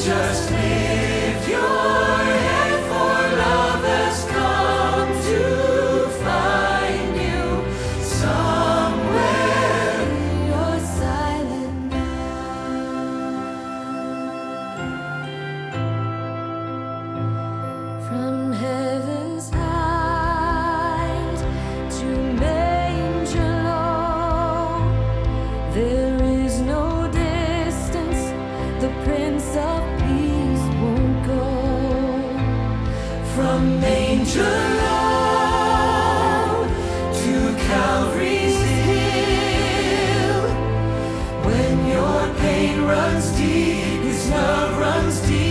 Just lift your head, for love has come to find you somewhere. You're silent now. From heaven's height to manger low, there is no distance the Prince of Peace won't go. From manger low to Calvary's hill, when your pain runs deep, His love runs deep.